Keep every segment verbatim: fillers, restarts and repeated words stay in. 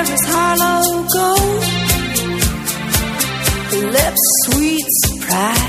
eyes was hollow gold. Lips sweet surprise.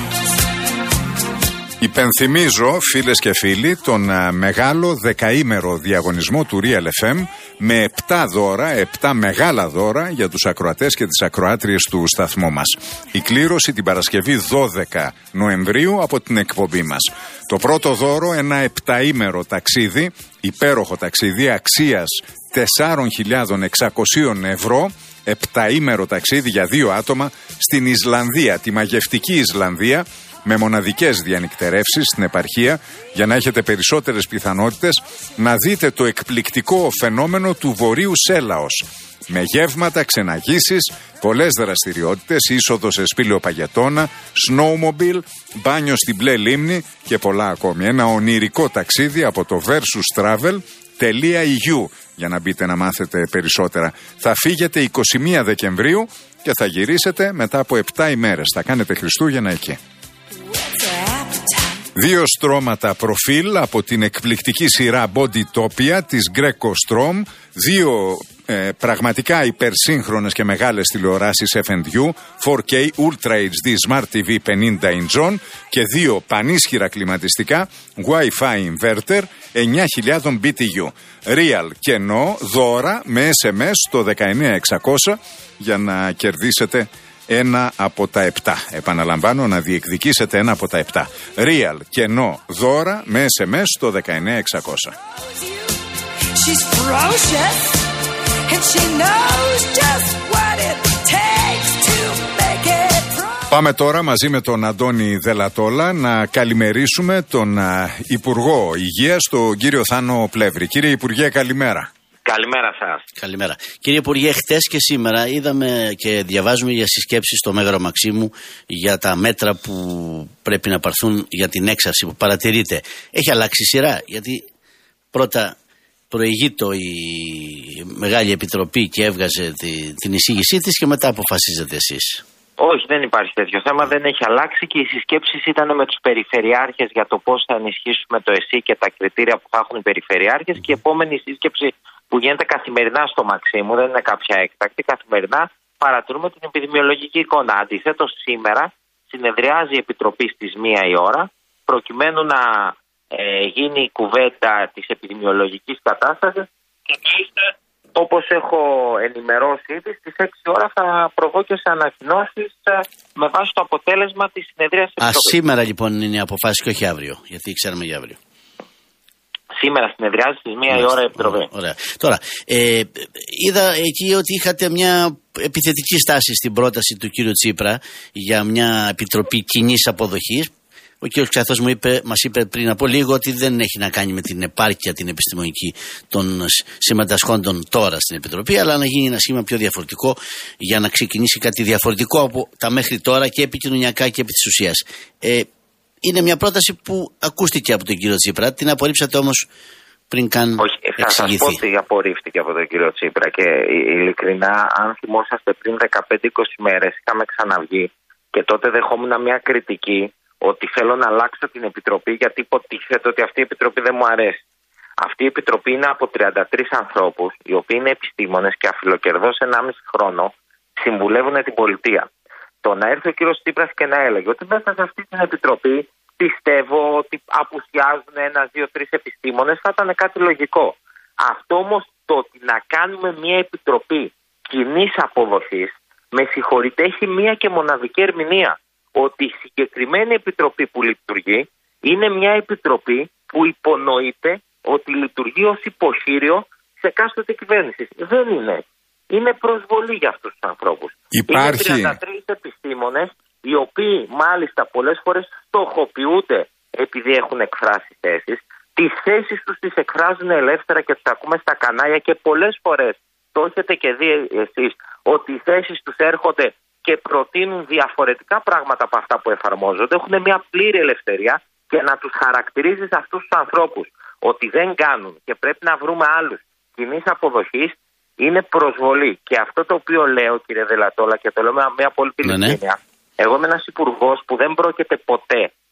Υπενθυμίζω, φίλες και φίλοι, τον α, μεγάλο δεκαήμερο διαγωνισμό του Real εφ εμ με επτά δώρα, επτά μεγάλα δώρα για τους ακροατές και τις ακροάτριες του σταθμού μας. Η κλήρωση την Παρασκευή δώδεκα Νοεμβρίου από την εκπομπή μας. Το πρώτο δώρο, ένα επταήμερο ταξίδι, υπέροχο ταξίδι αξίας τέσσερις χιλιάδες εξακόσια ευρώ, επταήμερο ταξίδι για δύο άτομα στην Ισλανδία, τη μαγευτική Ισλανδία, με μοναδικές διανυκτερεύσεις στην επαρχία, για να έχετε περισσότερες πιθανότητες να δείτε το εκπληκτικό φαινόμενο του Βορείου Σέλαος. Με γεύματα, ξεναγήσεις, πολλές δραστηριότητες, είσοδο σε σπήλαιο παγετώνα, snowmobile, μπάνιο στην μπλε λίμνη και πολλά ακόμη. Ένα ονειρικό ταξίδι από το versus travel τελεία ι γιου για να μπείτε να μάθετε περισσότερα. Θα φύγετε εικοστή πρώτη Δεκεμβρίου και θα γυρίσετε μετά από επτά ημέρες. Θα κάνετε Χριστούγεννα εκεί. Δύο στρώματα προφίλ από την εκπληκτική σειρά Bodytopia της Greco Strom, δύο ε, πραγματικά υπερσύγχρονες και μεγάλες τηλεοράσεις εφ εντ γιου, φορ κέι Ultra έιτς ντι Smart τι βι πενήντα inch και δύο πανίσχυρα κλιματιστικά Wi-Fi Inverter εννιά χιλιάδες μπι τι γιου. Real κενό δώρα με ες εμ ες στο δεκαεννιά εξακόσια για να κερδίσετε ένα από τα επτά. Επαναλαμβάνω, να διεκδικήσετε ένα από τα επτά. Real κενό δώρα με ες εμ ες στο δεκαεννιά εξακόσια. Πάμε τώρα μαζί με τον Αντώνη Δελατόλα να καλημερίσουμε τον uh, Υπουργό Υγείας, τον κύριο Θάνο Πλεύρη. Κύριε Υπουργέ, καλημέρα. Καλημέρα σας. Καλημέρα. Κύριε Υπουργέ, χτες και σήμερα είδαμε και διαβάζουμε για συσκέψεις στο Μέγαρο Μαξίμου για τα μέτρα που πρέπει να πάρθουν για την έξαρση που παρατηρείται. Έχει αλλάξει η σειρά, γιατί πρώτα προηγείτο η Μεγάλη Επιτροπή και έβγαζε τη, την εισήγησή της και μετά αποφασίζετε εσείς. Όχι, δεν υπάρχει τέτοιο θέμα, δεν έχει αλλάξει και οι συσκέψεις ήταν με τους περιφερειάρχες για το πώς θα ενισχύσουμε το ΕΣΥ και τα κριτήρια που θα έχουν οι περιφερειάρχες και η επόμενη σύσκεψη που γίνεται καθημερινά στο Μαξίμου, δεν είναι κάποια έκτακτη, καθημερινά παρατηρούμε την επιδημιολογική εικόνα. Αντιθέτως, σήμερα συνεδριάζει η Επιτροπή στις μία η ώρα, προκειμένου να ε, γίνει η κουβέντα της επιδημιολογικής κατάστασης και μάλιστα, όπως έχω ενημερώσει ήδη, στις έξι ώρα θα προβώ και σε ανακοινώσεις με βάση το αποτέλεσμα της συνεδρίας της Επιτροπής. Α, σήμερα λοιπόν είναι η αποφάση και όχι αύριο, γιατί ξέραμε για αύριο. Σήμερα συνεδριάζει στις μία η ώρα η Επιτροπή. Ωραία. Τώρα, ε, είδα εκεί ότι είχατε μια επιθετική στάση στην πρόταση του κύριου Τσίπρα για μια επιτροπή κοινής αποδοχής. Ο κύριος Ξαθός μου είπε, μας είπε πριν από λίγο ότι δεν έχει να κάνει με την επάρκεια την επιστημονική των συμμετασχόντων τώρα στην Επιτροπή, αλλά να γίνει ένα σχήμα πιο διαφορετικό για να ξεκινήσει κάτι διαφορετικό από τα μέχρι τώρα και επικοινωνιακά και επί της ουσίας. Ε, είναι μια πρόταση που ακούστηκε από τον κύριο Τσίπρα, την απορρίψατε όμως πριν καν Όχι, θα εξηγηθεί. σας πω ότι απορρίφθηκε από τον κύριο Τσίπρα και ειλικρινά, αν θυμόσαστε πριν δεκαπέντε είκοσι μέρες είχαμε ξαναβγεί και τότε δεχόμουν μια κριτική ότι θέλω να αλλάξω την Επιτροπή γιατί υποτίθεται ότι αυτή η Επιτροπή δεν μου αρέσει. Αυτή η Επιτροπή είναι από τριάντα τρεις ανθρώπους, οι οποίοι είναι επιστήμονες και αφιλοκερδώς ενάμιση χρόνο συμβουλεύουν την πολιτεία. Το να έρθει ο κύριος Τσίπρας και να έλεγε ότι μέσα σε αυτή την Επιτροπή πιστεύω ότι απουσιάζουν ένα, δύο, τρεις επιστήμονες θα ήταν κάτι λογικό. Αυτό όμως το ότι να κάνουμε μια Επιτροπή κοινής αποδοχής, με συγχωρείτε, έχει μια και μοναδική ερμηνεία. Ότι η συγκεκριμένη επιτροπή που λειτουργεί είναι μια επιτροπή που υπονοείται ότι λειτουργεί ως υποχείριο σε εκάστοτε κυβέρνηση. Δεν είναι. Είναι προσβολή για αυτούς τους ανθρώπους. Υπάρχει. Είναι τριάντα τρεις επιστήμονες, οι οποίοι μάλιστα πολλές φορές στοχοποιούνται επειδή έχουν εκφράσει θέσεις. Τις θέσεις τους τις εκφράζουν ελεύθερα και τους ακούμε στα κανάλια και πολλές φορές το έχετε και δει εσείς ότι οι θέσεις τους έρχονται και προτείνουν διαφορετικά πράγματα από αυτά που εφαρμόζονται, έχουν μια πλήρη ελευθερία και να τους χαρακτηρίζεις αυτούς τους ανθρώπους ότι δεν κάνουν και πρέπει να βρούμε άλλους κοινής αποδοχής είναι προσβολή. Και αυτό το οποίο λέω, κύριε Δελατόλα, και το λέω με μια απόλυτη ειλικρίνεια, ναι, ναι. Εγώ είμαι ένας υπουργός που δεν πρόκειται ποτέ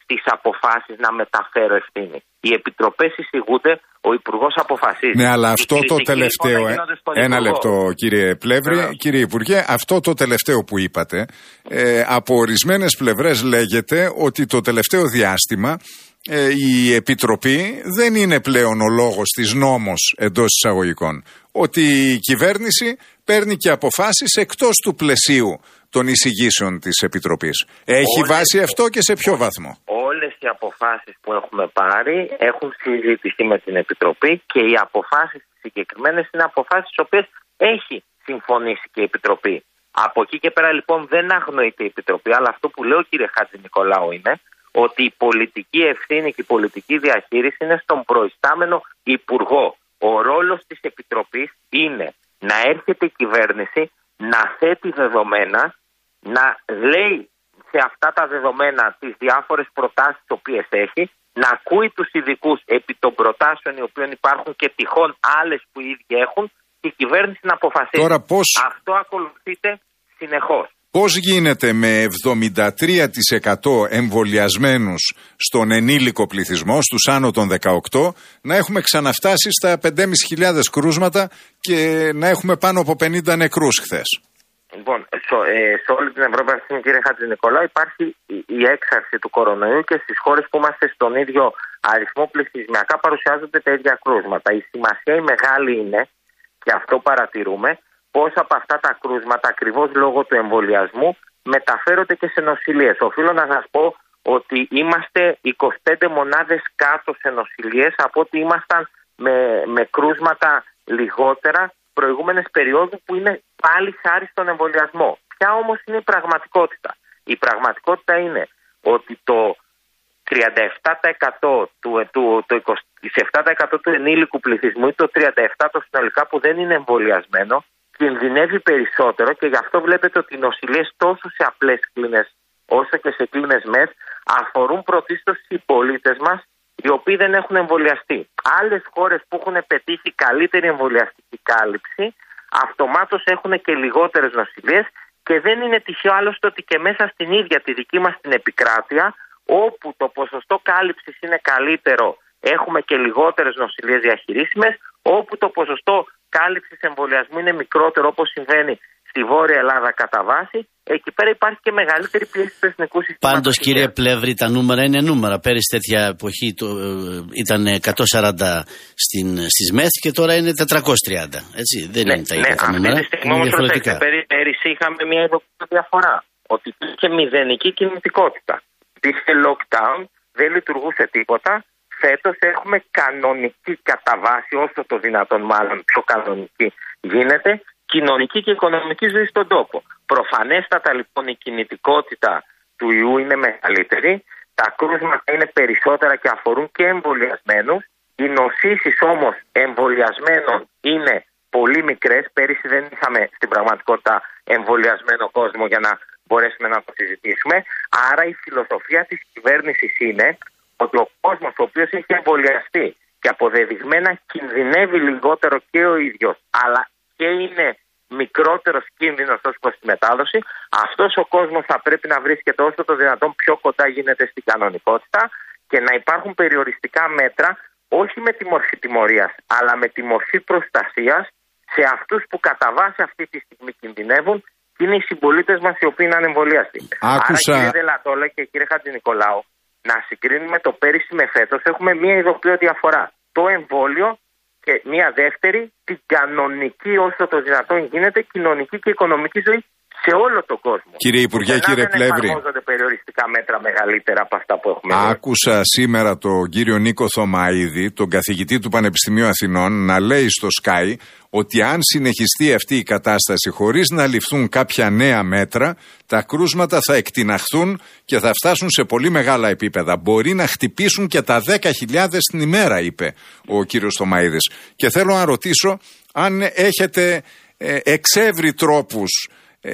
τις αποφάσεις να μεταφέρω ευθύνη. Οι επιτροπές εισηγούνται, ο Υπουργός αποφασίζει. Ναι, αλλά αυτό το τελευταίο. Ε, ένα λεπτό, κύριε Πλεύρη. Yeah. Κύριε Υπουργέ, αυτό το τελευταίο που είπατε, ε, από ορισμένες πλευρές λέγεται ότι το τελευταίο διάστημα ε, η Επιτροπή δεν είναι πλέον ο λόγος της νόμος εντός εισαγωγικών. Ότι η κυβέρνηση παίρνει και αποφάσεις εκτός του πλαισίου των εισηγήσεων της Επιτροπής. Έχει όλες, βάση αυτό και σε ποιο βαθμό? Όλες οι αποφάσεις που έχουμε πάρει έχουν συζητηθεί με την Επιτροπή και οι αποφάσεις συγκεκριμένες είναι αποφάσεις τις οποίες έχει συμφωνήσει και η Επιτροπή. Από εκεί και πέρα λοιπόν δεν αγνοείται η Επιτροπή, αλλά αυτό που λέω κύριε Χατζηνικολάου είναι ότι η πολιτική ευθύνη και η πολιτική διαχείριση είναι στον προϊστάμενο Υπουργό. Ο ρόλος της Επιτροπής είναι να έρχεται η κυβέρνηση, να θέτει δεδομένα, να λέει σε αυτά τα δεδομένα τις διάφορες προτάσεις τις οποίες έχει, να ακούει τους ειδικούς επί των προτάσεων οι οποίων υπάρχουν και τυχόν άλλες που οι ίδιοι έχουν και η κυβέρνηση να αποφασίσει. Τώρα πώς... Αυτό ακολουθείται συνεχώς. Πώς γίνεται με εβδομήντα τρία τοις εκατό εμβολιασμένους στον ενήλικο πληθυσμό, στους άνω των δεκαοκτώ, να έχουμε ξαναφτάσει στα πέντε χιλιάδες πεντακόσια κρούσματα και να έχουμε πάνω από πενήντα νεκρούς χθες? Λοιπόν, σε, ε, σε όλη την Ευρώπη, κύριε Χατζηνικολάου, υπάρχει η, η έξαρση του κορονοϊού και στις χώρες που είμαστε στον ίδιο αριθμό πληθυσμιακά παρουσιάζονται τα ίδια κρούσματα. Η σημασία η μεγάλη είναι, και αυτό παρατηρούμε, πώς από αυτά τα κρούσματα, ακριβώς λόγω του εμβολιασμού, μεταφέρονται και σε νοσηλίες. Οφείλω να σας πω ότι είμαστε είκοσι πέντε μονάδες κάτω σε νοσηλίες από ότι ήμασταν με, με κρούσματα λιγότερα προηγούμενες περιόδου που είναι πάλι χάρη στον εμβολιασμό. Ποια όμως είναι η πραγματικότητα? Η πραγματικότητα είναι ότι το τριάντα επτά τοις εκατό του, του, το είκοσι επτά τοις εκατό του ενήλικου πληθυσμού ή το τριάντα επτά τοις εκατό το συνολικά που δεν είναι εμβολιασμένο κινδυνεύει περισσότερο και γι' αυτό βλέπετε ότι οι νοσηλίες τόσο σε απλές κλίνες όσο και σε κλίνες ΜΕΘ αφορούν πρωτίστως οι πολίτες μας οι οποίοι δεν έχουν εμβολιαστεί. Άλλες χώρες που έχουν πετύχει καλύτερη εμβολιαστική κάλυψη αυτομάτως έχουν και λιγότερες νοσηλίες και δεν είναι τυχαίο άλλωστε ότι και μέσα στην ίδια τη δική μας την επικράτεια όπου το ποσοστό κάλυψης είναι καλύτερο έχουμε και λιγότερες νοσηλίες διαχειρίσιμες, όπου το ποσοστό κάλυψης εμβολιασμού είναι μικρότερο όπως συμβαίνει στη Βόρεια Ελλάδα κατά βάση, εκεί πέρα υπάρχει και μεγαλύτερη πίεση του εθνικού συστήματος. Πάντως κύριε Πλεύρη, τα νούμερα είναι νούμερα. Πέρυσι τέτοια εποχή το, ήταν εκατόν σαράντα στην, στις ΜΕΘ και τώρα είναι τετρακόσια τριάντα. Έτσι, δεν ναι, είναι τα ίδια ναι, τα νούμερα, είναι διαφορετικά. Πέρυσι είχαμε μια ειδοποιητική διαφορά, ότι υπήρχε μηδενική κινητικότητα. Υπήρχε lockdown, δεν λειτουργούσε τίποτα. Φέτος έχουμε κανονική κατά βάση, όσο το δυνατόν μάλλον πιο κανονική γίνεται, κοινωνική και οικονομική ζωή στον τόπο. Προφανέστατα λοιπόν η κινητικότητα του ιού είναι μεγαλύτερη, τα κρούσματα είναι περισσότερα και αφορούν και εμβολιασμένους, οι νοσήσεις όμως εμβολιασμένων είναι πολύ μικρές, πέρυσι δεν είχαμε στην πραγματικότητα εμβολιασμένο κόσμο για να μπορέσουμε να το συζητήσουμε, άρα η φιλοσοφία της κυβέρνησης είναι ότι ο κόσμος ο οποίος έχει εμβολιαστεί και αποδεδειγμένα κινδυνεύει λιγότερο και ο ίδιος, αλλά και είναι μικρότερος κίνδυνος ως προς τη μετάδοση, αυτός ο κόσμος θα πρέπει να βρίσκεται όσο το δυνατόν πιο κοντά γίνεται στην κανονικότητα και να υπάρχουν περιοριστικά μέτρα, όχι με τη μορφή τιμωρίας, αλλά με τη μορφή προστασίας σε αυτούς που κατά βάση αυτή τη στιγμή κινδυνεύουν και είναι οι συμπολίτες μας οι οποίοι είναι ανεμβολίαστοι. Άκουσα... Άρα κύριε Δελατόλα και κύριε Χατζηνικολάου, να συγκρίνουμε το πέρυσι με φέτος, έχουμε μία ειδοποιώ διαφορά. Το εμβόλιο και μία δεύτερη, την κανονική όσο το δυνατόν γίνεται κοινωνική και οικονομική ζωή σε όλο τον κόσμο. Κύριε Υπουργέ, κύριε Πλεύρη. Δεν εφαρμόζονται περιοριστικά μέτρα μεγαλύτερα από αυτά που έχουμε. Άκουσα δει. σήμερα τον κύριο Νίκο Θωμαΐδη, τον καθηγητή του Πανεπιστημίου Αθηνών, να λέει στο Sky ότι αν συνεχιστεί αυτή η κατάσταση χωρίς να ληφθούν κάποια νέα μέτρα, τα κρούσματα θα εκτιναχθούν και θα φτάσουν σε πολύ μεγάλα επίπεδα. Μπορεί να χτυπήσουν και τα δέκα χιλιάδες την ημέρα, είπε ο κύριος Θωμαΐδης. Και θέλω να ρωτήσω αν έχετε ε, εξεύρει τρόπους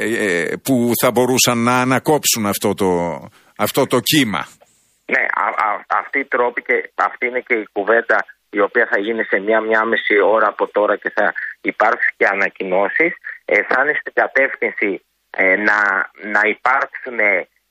ε, που θα μπορούσαν να ανακόψουν αυτό το, αυτό το κύμα. Ναι, α, α, αυτή η τρόπη και αυτή είναι και η κουβέντα η οποία θα γίνει σε μια, μια μισή ώρα από τώρα και θα υπάρξουν και ανακοινώσεις, ε, θα είναι στην κατεύθυνση ε, να, να υπάρξουν ε,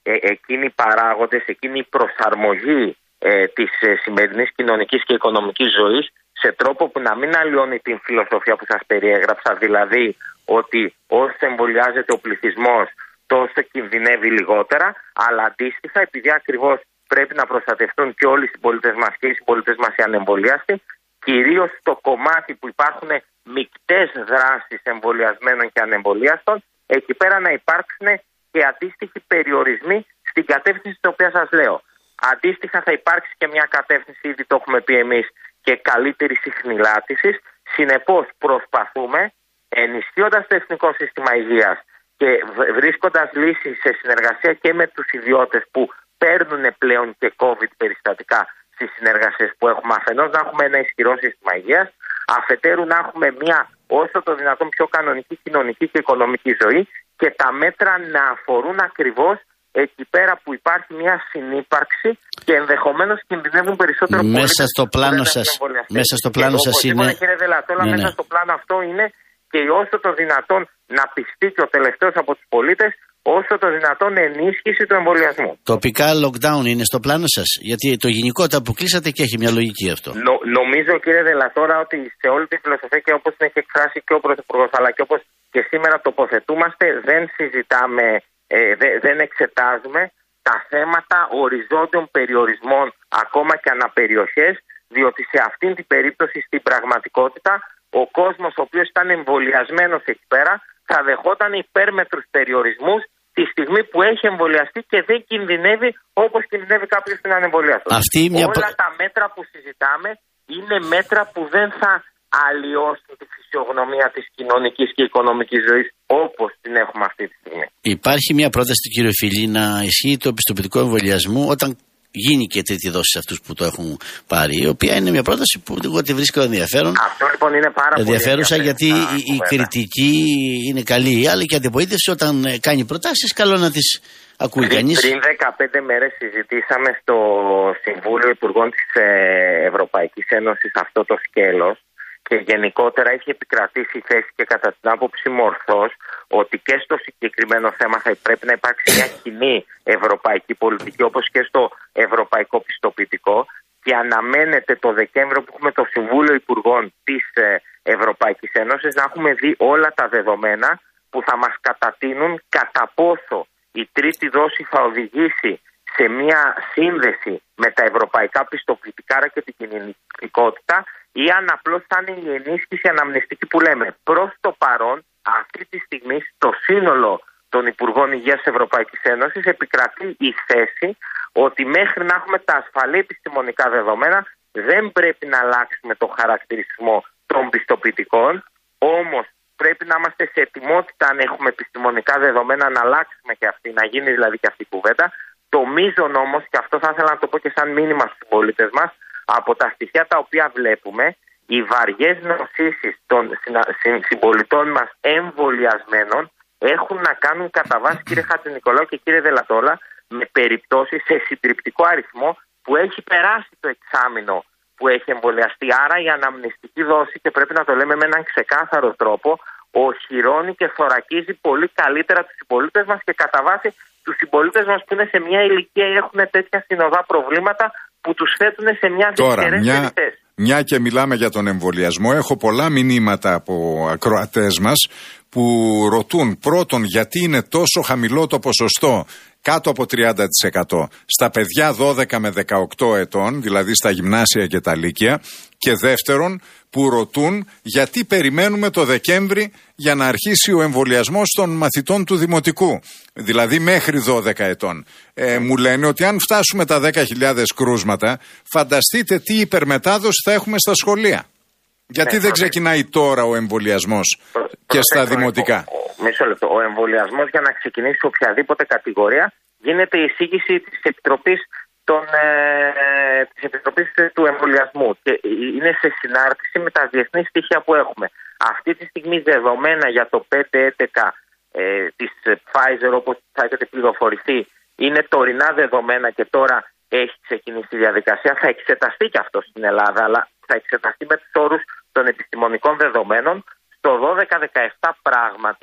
ε, εκείνοι οι παράγοντες, εκείνη η προσαρμογή ε, της ε, σημερινής κοινωνικής και οικονομικής ζωής σε τρόπο που να μην αλλοιώνει την φιλοσοφία που σας περιέγραψα, δηλαδή ότι όσο εμβολιάζεται ο πληθυσμός τόσο κινδυνεύει λιγότερα, αλλά αντίστοιχα επειδή ακριβώς πρέπει να προστατευτούν και όλοι οι συμπολίτες μας και οι συμπολίτες μας οι ανεμβολιάστοι, κυρίως στο κομμάτι που υπάρχουν μικτές δράσεις εμβολιασμένων και ανεμβολιάστων, εκεί πέρα να υπάρξουν και αντίστοιχοι περιορισμοί στην κατεύθυνση την οποία σας λέω. Αντίστοιχα θα υπάρξει και μια κατεύθυνση, ήδη το έχουμε πει εμείς, και καλύτερη συχνηλάτησης. Συνεπώς προσπαθούμε, ενισχύοντας το Εθνικό Σύστημα Υγείας και βρίσκοντας λύσεις σε συνεργασία και με τους ιδιώτες που παίρνουν πλέον και COVID περιστατικά στις συνεργασίες που έχουμε, αφενός να έχουμε ένα ισχυρό σύστημα υγείας, αφετέρου να έχουμε μια όσο το δυνατόν πιο κανονική κοινωνική και οικονομική ζωή και τα μέτρα να αφορούν ακριβώς εκεί πέρα που υπάρχει μια συνύπαρξη και ενδεχομένως κινδυνεύουν περισσότερο μέσα πολίτες στο πλάνο σας, μέσα στο πλάνο σας είναι... Κύριε Δελατόλα, ναι, μέσα ναι. στο πλάνο αυτό είναι και όσο το δυνατόν να πιστεί και ο τελευταίος από τους πολίτες, όσο το δυνατόν ενίσχυση του εμβολιασμού. Τοπικά lockdown είναι στο πλάνο σας, γιατί το γενικό τα αποκλείσατε και έχει μια λογική αυτό. Νο, νομίζω, κύριε Δελατόρα, ότι σε όλη τη φιλοσοφία και όπως την έχει εκφράσει και ο Πρωθυπουργός, αλλά και όπως και σήμερα τοποθετούμαστε, δεν συζητάμε, ε, δε, δεν εξετάζουμε τα θέματα οριζόντιων περιορισμών ακόμα και αναπεριοχές, διότι σε αυτήν την περίπτωση στην πραγματικότητα ο κόσμος ο οποίος ήταν εμβολιασμένος εκεί πέρα θα δεχόταν υπέρμετρους περιορισμούς τη στιγμή που έχει εμβολιαστεί και δεν κινδυνεύει όπως κινδυνεύει κάποιος που είναι ανεμβολιαστός. Μια... Όλα τα μέτρα που συζητάμε είναι μέτρα που δεν θα αλλοιώσουν τη φυσιογνωμία της κοινωνικής και οικονομικής ζωής όπως την έχουμε αυτή τη στιγμή. Υπάρχει μια πρόταση του κύριου Φίλη να ισχύει το πιστοποιητικό εμβολιασμού όταν γίνει και τρίτη δόση σε αυτούς που το έχουν πάρει, η οποία είναι μια πρόταση που εγώ τη βρίσκω ενδιαφέρον. Αυτό λοιπόν είναι πάρα πολύ ενδιαφέρουσα, γιατί η, η κριτική είναι καλή, αλλά και η αντιπολίτευση όταν κάνει προτάσεις καλό να τις ακούει κανείς. Πριν δεκαπέντε μέρες συζητήσαμε στο Συμβούλιο Υπουργών της Ευρωπαϊκής Ένωσης αυτό το σκέλος και γενικότερα έχει επικρατήσει η θέση και κατά την άποψη μου ορθώς ότι και στο συγκεκριμένο θέμα θα πρέπει να υπάρξει μια κοινή ευρωπαϊκή πολιτική όπως και στο ευρωπαϊκό πιστοποιητικό και αναμένεται το Δεκέμβριο που έχουμε το Συμβούλιο Υπουργών της Ευρωπαϊκής Ένωσης να έχουμε δει όλα τα δεδομένα που θα μας κατατείνουν κατά πόσο η τρίτη δόση θα οδηγήσει σε μια σύνδεση με τα ευρωπαϊκά πιστοποιητικά και την κινητικότητα ή αν απλώς θα είναι η ενίσχυση αναμνηστική που λέμε. Προς το παρόν, αυτή τη στιγμή, στο σύνολο των Υπουργών Υγείας της Ευρωπαϊκής Ένωσης επικρατεί η θέση ότι μέχρι να έχουμε τα ασφαλή επιστημονικά δεδομένα δεν πρέπει να αλλάξουμε το χαρακτηρισμό των πιστοποιητικών, όμως πρέπει να είμαστε σε ετοιμότητα αν έχουμε επιστημονικά δεδομένα να αλλάξουμε και αυτή, να γίνει δηλαδή και αυτή η κουβέντα. Το μείζον όμως, και αυτό θα ήθελα να το πω και σαν μήνυμα στους πολίτες μας, από τα στοιχεία τα οποία βλέπουμε, οι βαριές νοσήσεις των συμπολιτών μας εμβολιασμένων έχουν να κάνουν κατά βάση, κύριε Χατζηνικολάου και κύριε Δελατόλα, με περιπτώσεις σε συντριπτικό αριθμό που έχει περάσει το εξάμηνο που έχει εμβολιαστεί. Άρα η αναμνηστική δόση, και πρέπει να το λέμε με έναν ξεκάθαρο τρόπο, οχυρώνει και θωρακίζει πολύ καλύτερα τους συμπολίτες μας και κατά βάση τους συμπολίτες μας που είναι σε μια ηλικία ή έχουν τέτοια συνοδά προβλήματα που τους θέτουν σε μια δυσχερέστερη θέση. Μια και μιλάμε για τον εμβολιασμό, έχω πολλά μηνύματα από ακροατές μας που ρωτούν πρώτον γιατί είναι τόσο χαμηλό το ποσοστό, κάτω από τριάντα τοις εκατό, στα παιδιά δώδεκα με δεκαοκτώ ετών, δηλαδή στα γυμνάσια και τα λύκεια, και δεύτερον που ρωτούν γιατί περιμένουμε το Δεκέμβρη για να αρχίσει ο εμβολιασμός των μαθητών του Δημοτικού, δηλαδή μέχρι δώδεκα ετών. Ε, μου λένε ότι αν φτάσουμε τα δέκα χιλιάδες κρούσματα, φανταστείτε τι υπερμετάδοση θα έχουμε στα σχολεία. Γιατί δεν ξεκινάει τώρα ο εμβολιασμός και στα δημοτικά? Μισό λεπτό. Ο εμβολιασμός για να ξεκινήσει οποιαδήποτε κατηγορία γίνεται η εισήγηση της Επιτροπής, των, ε, της Επιτροπής του Εμβολιασμού και είναι σε συνάρτηση με τα διεθνή στοιχεία που έχουμε. Αυτή τη στιγμή δεδομένα για το πέντε έντεκα ε, της Pfizer, όπως θα έχετε πληροφορηθεί, είναι τωρινά δεδομένα και τώρα έχει ξεκινήσει η διαδικασία. Θα εξεταστεί και αυτό στην Ελλάδα, αλλά θα εξεταστεί με τους όρους των επιστημονικών δεδομένων. Στο δώδεκα δεκαεπτά πράγματι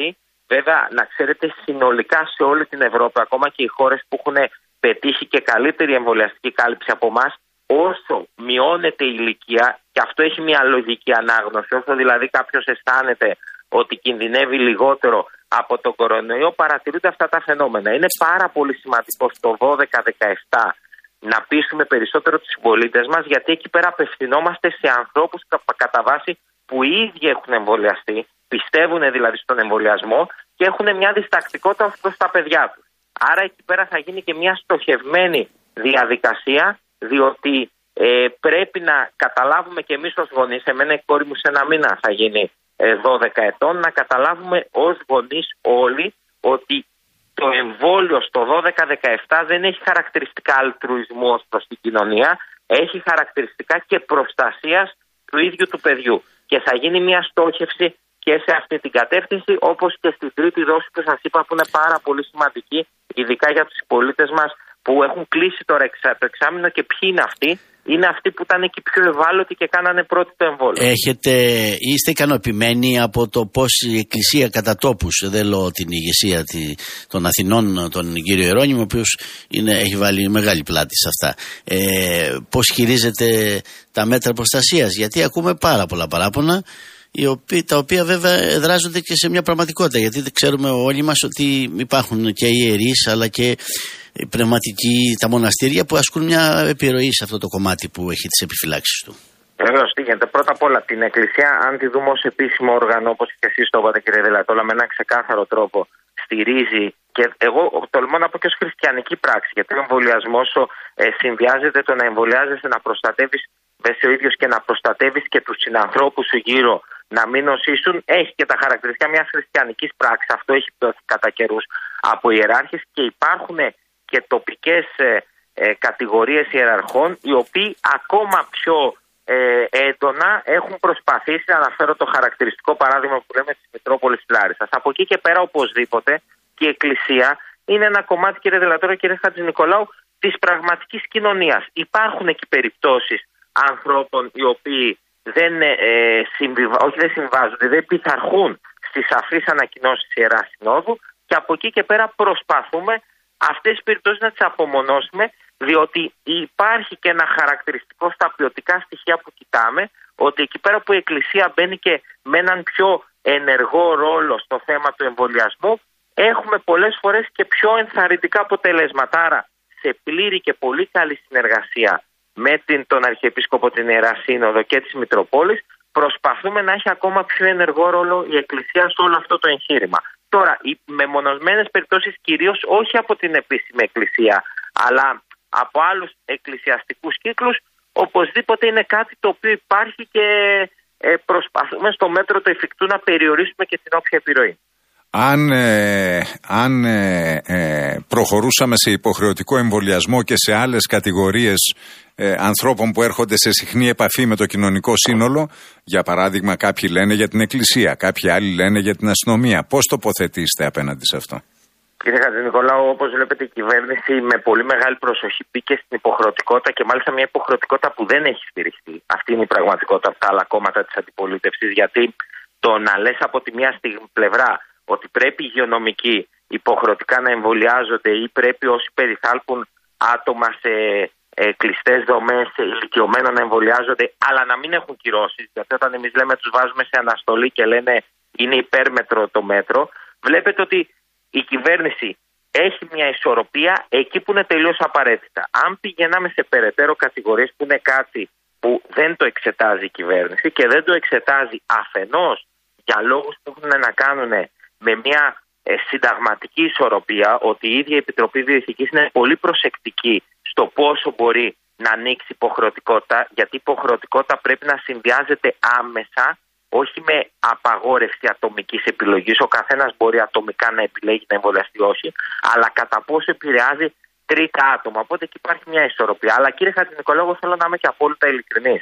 Βέβαια, να ξέρετε, συνολικά σε όλη την Ευρώπη, ακόμα και οι χώρες που έχουν πετύχει και καλύτερη εμβολιαστική κάλυψη από εμάς, όσο μειώνεται η ηλικία, και αυτό έχει μια λογική ανάγνωση, όσο δηλαδή κάποιος αισθάνεται ότι κινδυνεύει λιγότερο από τον κορονοϊό, παρατηρούνται αυτά τα φαινόμενα. Είναι πάρα πολύ σημαντικό στο δώδεκα δεκαεπτά να πείσουμε περισσότερο τους συμπολίτες μας, γιατί εκεί πέρα απευθυνόμαστε σε ανθρώπους κατά βάση που οι ίδιοι έχουν εμβολιαστεί, πιστεύουν δηλαδή στον εμβολιασμό και έχουν μια διστακτικότητα ως προς τα παιδιά τους. Άρα εκεί πέρα θα γίνει και μια στοχευμένη διαδικασία, διότι ε, πρέπει να καταλάβουμε και εμείς ως γονείς, εμένα η κόρη μου σε ένα μήνα θα γίνει ε, δώδεκα ετών, να καταλάβουμε ως γονείς όλοι ότι το εμβόλιο στο δώδεκα δεκαεπτά δεν έχει χαρακτηριστικά αλτρουισμού ως προς την κοινωνία, έχει χαρακτηριστικά και προστασίας του ίδιου του παιδιού. Και θα γίνει μια στόχευση και σε αυτή την κατεύθυνση, όπως και στην τρίτη δόση που σας είπα, που είναι πάρα πολύ σημαντική, ειδικά για τους συμπολίτες μας που έχουν κλείσει τώρα το εξάμηνο. Και ποιοι είναι αυτοί? Είναι αυτοί που ήταν εκεί πιο ευάλωτοι και κάνανε πρώτη το εμβόλιο. Έχετε, είστε ικανοποιημένοι από το πώς η Εκκλησία κατά τόπους, δεν λέω την ηγεσία των Αθηνών, τον κύριο Ιερώνυμο, ο οποίος είναι, έχει βάλει μεγάλη πλάτη σε αυτά, ε, πώς χειρίζεται τα μέτρα προστασίας? Γιατί ακούμε πάρα πολλά παράπονα, οι οποίοι, τα οποία βέβαια δράζονται και σε μια πραγματικότητα, γιατί ξέρουμε όλοι μας ότι υπάρχουν και οι ιερείς αλλά και οι πνευματικοί, τα μοναστήρια που ασκούν μια επιρροή σε αυτό το κομμάτι που έχει τις επιφυλάξεις του. Βεβαίως, τι γίνεται. Πρώτα απ' όλα την Εκκλησία, αν τη δούμε ως επίσημο όργανο, όπως και εσείς το είπατε κύριε Δελατόλα, με έναν ξεκάθαρο τρόπο στηρίζει, και εγώ τολμώ να πω και ως χριστιανική πράξη, γιατί ο εμβολιασμός ε, συνδυάζεται το να εμβολιάζεσαι, να προστατεύεις εσύ ο ίδιος και να προστατεύεις και τους συνανθρώπους σου γύρω να μην νοσήσουν, έχει και τα χαρακτηριστικά μιας χριστιανικής πράξης. Αυτό έχει δοθεί κατά καιρούς από ιεράρχες, και υπάρχουν και τοπικές ε, ε, κατηγορίες ιεραρχών, οι οποίοι ακόμα πιο ε, έντονα έχουν προσπαθήσει, να αναφέρω το χαρακτηριστικό παράδειγμα που λέμε της Μητρόπολης Λάρισσας. Από εκεί και πέρα οπωσδήποτε και η Εκκλησία είναι ένα κομμάτι, κύριε Δελατόρο, κύριε Χατζηνικολάου, της πραγματικής κοινωνίας. Υπάρχουν εκεί περιπτώσεις ανθρώπων οι οποίοι δεν, ε, συμβιβα... όχι, δεν συμβάζονται, δεν πειθαρχούν στις σαφείς ανακοινώσεις Ιεράς Συνόδου, και από εκεί και πέρα προσπαθούμε αυτές τις περιπτώσεις να τις απομονώσουμε, διότι υπάρχει και ένα χαρακτηριστικό στα ποιοτικά στοιχεία που κοιτάμε, ότι εκεί πέρα που η Εκκλησία μπαίνει και με έναν πιο ενεργό ρόλο στο θέμα του εμβολιασμού, έχουμε πολλές φορές και πιο ενθαρρυντικά αποτελέσματα. Άρα, σε πλήρη και πολύ καλή συνεργασία με την, τον Αρχιεπίσκοπο, την Ιερά Σύνοδο και της Μητροπόλης, προσπαθούμε να έχει ακόμα πιο ενεργό ρόλο η Εκκλησία σε όλο αυτό το εγχείρημα. Τώρα, οι μεμονωμένες περιπτώσεις, κυρίως όχι από την επίσημη Εκκλησία, αλλά από άλλους εκκλησιαστικούς κύκλους, οπωσδήποτε είναι κάτι το οποίο υπάρχει και ε, προσπαθούμε στο μέτρο του εφικτού να περιορίσουμε και την όποια επιρροή. Αν, ε, αν ε, ε, προχωρούσαμε σε υποχρεωτικό εμβολιασμό και σε άλλες κατηγορίες ε, ανθρώπων που έρχονται σε συχνή επαφή με το κοινωνικό σύνολο, για παράδειγμα κάποιοι λένε για την Εκκλησία, κάποιοι άλλοι λένε για την αστυνομία, πώς τοποθετήσετε απέναντι σε αυτό? Κύριε Χατζηνικολάου, όπως βλέπετε, η κυβέρνηση με πολύ μεγάλη προσοχή μπήκε στην υποχρεωτικότητα, και μάλιστα μια υποχρεωτικότητα που δεν έχει στηριχθεί. Αυτή είναι η πραγματικότητα από τα άλλα κόμματα της αντιπολίτευσης, γιατί το να λες από τη μια στιγμή πλευρά ότι πρέπει οι υγειονομικοί υποχρεωτικά να εμβολιάζονται ή πρέπει όσοι περιθάλπουν άτομα σε ε, κλειστές δομές ηλικιωμένων να εμβολιάζονται, αλλά να μην έχουν κυρώσεις, γιατί όταν εμείς λέμε τους βάζουμε σε αναστολή και λένε είναι υπέρμετρο το μέτρο, βλέπετε ότι η κυβέρνηση έχει μια ισορροπία εκεί που είναι τελείως απαραίτητα. Αν πηγαίναμε σε περαιτέρω κατηγορίες, που είναι κάτι που δεν το εξετάζει η κυβέρνηση και δεν το εξετάζει αφενός για λόγους που έχουν να κάνουν με μια ε, συνταγματική ισορροπία, ότι η ίδια η Επιτροπή Διοικητικής είναι πολύ προσεκτική στο πόσο μπορεί να ανοίξει υποχρεωτικότητα, γιατί η υποχρεωτικότητα πρέπει να συνδυάζεται άμεσα, όχι με απαγόρευση ατομικής επιλογής. Ο καθένας μπορεί ατομικά να επιλέγει να εμβολιαστεί όχι, αλλά κατά πόσο επηρεάζει τρίτα άτομα. Οπότε εκεί υπάρχει μια ισορροπία. Αλλά κύριε Χατζηνικολάου, θέλω να είμαι και απόλυτα ειλικρινής.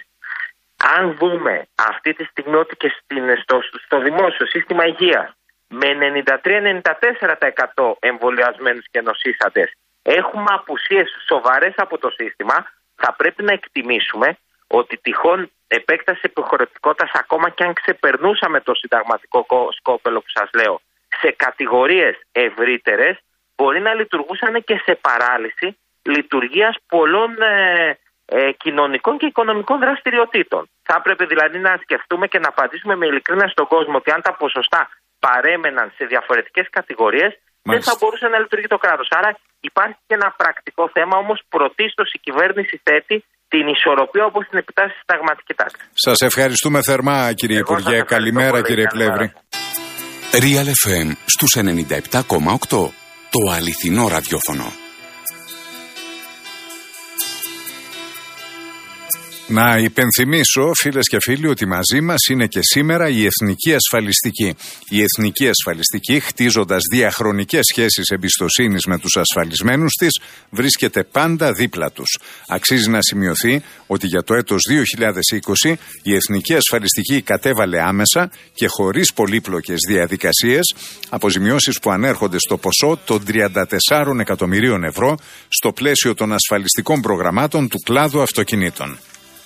Αν δούμε αυτή τη στιγμή ότι και στην, στο, στο δημόσιο σύστημα υγείας με ενενήντα τρία με ενενήντα τέσσερα τοις εκατό εμβολιασμένους και νοσήσαντες έχουμε απουσίες σοβαρές από το σύστημα, θα πρέπει να εκτιμήσουμε ότι τυχόν επέκταση υποχρεωτικότητας, ακόμα και αν ξεπερνούσαμε το συνταγματικό σκόπελο που σας λέω σε κατηγορίες ευρύτερες μπορεί να λειτουργούσαν και σε παράλυση λειτουργίας πολλών ε, ε, κοινωνικών και οικονομικών δραστηριοτήτων. Θα έπρεπε δηλαδή να σκεφτούμε και να απαντήσουμε με ειλικρίνεια στον κόσμο ότι αν τα ποσοστά παρέμεναν σε διαφορετικές κατηγορίες, Μάλιστα. δεν θα μπορούσε να λειτουργεί το κράτος. Άρα υπάρχει και ένα πρακτικό θέμα, όμως πρωτίστως η κυβέρνηση θέτει την ισορροπία όπως την επιτάσσει στη συνταγματική τάξη. Σας ευχαριστούμε θερμά, κύριε Εγώ Υπουργέ. Καλημέρα, πολύ, κύριε Πλεύρη. Real εφ εμ στους ενενήντα επτά κόμμα οκτώ. Το αληθινό ραδιόφωνο. Να υπενθυμίσω, φίλες και φίλοι, ότι μαζί μας είναι και σήμερα η Εθνική Ασφαλιστική. Η Εθνική Ασφαλιστική, χτίζοντας διαχρονικές σχέσεις εμπιστοσύνης με τους ασφαλισμένους της, βρίσκεται πάντα δίπλα τους. Αξίζει να σημειωθεί ότι για το έτος δύο χιλιάδες είκοσι η Εθνική Ασφαλιστική κατέβαλε άμεσα και χωρίς πολύπλοκες διαδικασίες αποζημιώσεις που ανέρχονται στο ποσό των τριάντα τεσσάρων εκατομμυρίων ευρώ στο πλαίσιο των ασφαλιστικών προγραμμάτων του κλάδου αυτοκινήτων.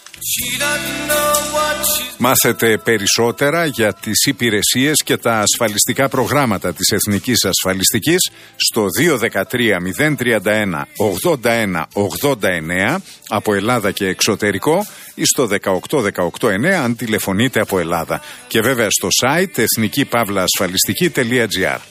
Μάθετε περισσότερα για τις υπηρεσίες και τα ασφαλιστικά προγράμματα της Εθνικής Ασφαλιστικής στο δύο ένα τρία μηδέν τρία ένα ογδόντα ένα ογδόντα εννέα από Ελλάδα και εξωτερικό ή στο δεκαοκτώ δεκαοκτώ εννέα αν τηλεφωνείτε από Ελλάδα και βέβαια στο site εθνική παύλα ασφαλιστική τελεία τζι άρ.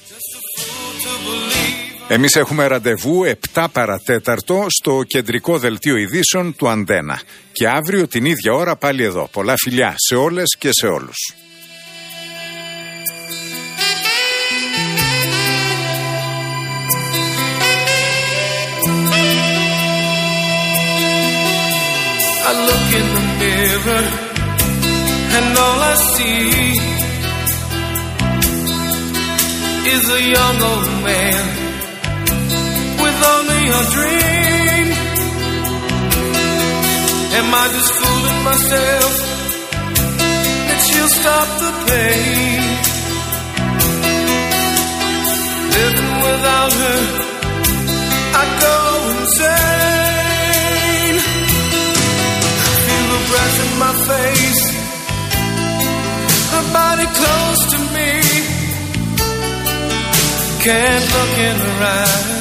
Εμείς έχουμε ραντεβού επτά παρατέταρτο στο κεντρικό δελτίο ειδήσεων του Αντένα. Και αύριο την ίδια ώρα πάλι εδώ. Πολλά φιλιά σε όλες και σε όλους. I look in the mirror and all I see is a young old man with only a dream. Am I just fooling myself that she'll stop the pain? Living without her, I go insane. I feel her breath in my face, her body close to me. Can't look in her eyes.